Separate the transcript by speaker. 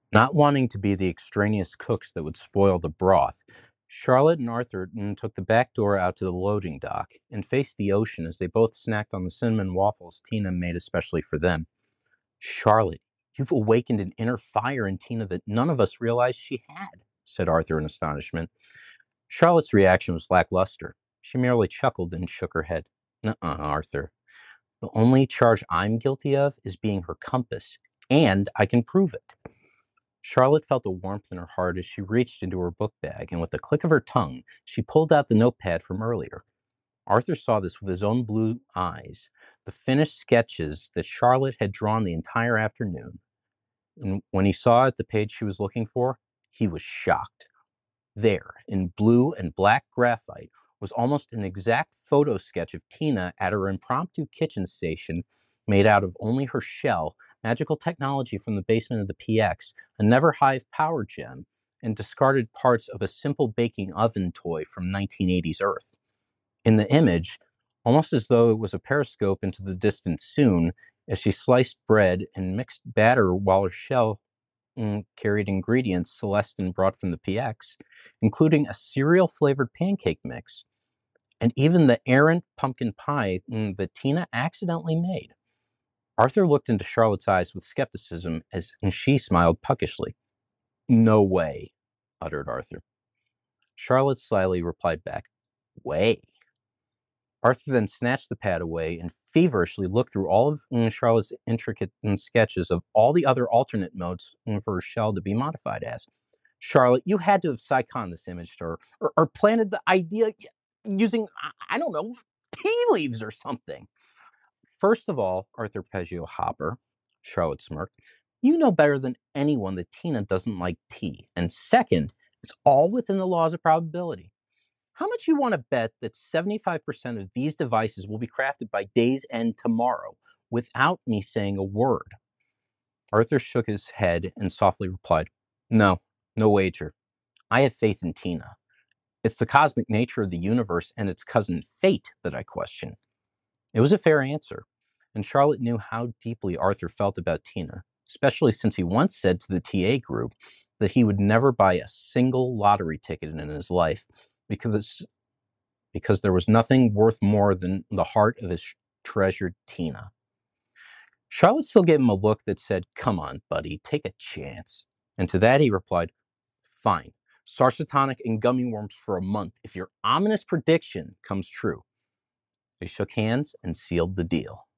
Speaker 1: Not wanting to be the extraneous cooks that would spoil the broth, Charlotte and Arthur took the back door out to the loading dock and faced the ocean as they both snacked on the cinnamon waffles Tina made especially for them. Charlotte, you've awakened an inner fire in Tina that none of us realized she had, said Arthur in astonishment. Charlotte's reaction was lackluster. She merely chuckled and shook her head. Arthur. The only charge I'm guilty of is being her compass, and I can prove it. Charlotte felt a warmth in her heart as she reached into her book bag, and with a click of her tongue, she pulled out the notepad from earlier. Arthur saw this with his own blue eyes, the finished sketches that Charlotte had drawn the entire afternoon. And when he saw at the page she was looking for, he was shocked. There, in blue and black graphite, was almost an exact photo sketch of Tina at her impromptu kitchen station made out of only her shell, magical technology from the basement of the PX, a Never Hive power gem, and discarded parts of a simple baking oven toy from 1980s Earth. In the image, almost as though it was a periscope into the distant soon, as she sliced bread and mixed batter while her shell carried ingredients Celestin brought from the PX, including a cereal-flavored pancake mix, and even the errant pumpkin pie that Tina accidentally made. Arthur looked into Charlotte's eyes with skepticism and she smiled puckishly. No way, uttered Arthur. Charlotte slyly replied back, way. Arthur then snatched the pad away and feverishly looked through all of Charlotte's intricate sketches of all the other alternate modes for her shell to be modified as. Charlotte, you had to have psychoned this image to her, or planted the idea using, I don't know, tea leaves or something. First of all, Arthur Peggio Hopper, Charlotte smirked, you know better than anyone that Tina doesn't like tea. And second, it's all within the laws of probability. How much you want to bet that 75% of these devices will be crafted by day's end tomorrow without me saying a word? Arthur shook his head and softly replied, no wager. I have faith in Tina. It's the cosmic nature of the universe and its cousin fate that I question. It was a fair answer, and Charlotte knew how deeply Arthur felt about Tina, especially since he once said to the TA group that he would never buy a single lottery ticket in his life because there was nothing worth more than the heart of his treasured Tina. Charlotte still gave him a look that said, come on, buddy, take a chance. And to that he replied, fine, Sarsatonic and gummy worms for a month if your ominous prediction comes true. They shook hands and sealed the deal.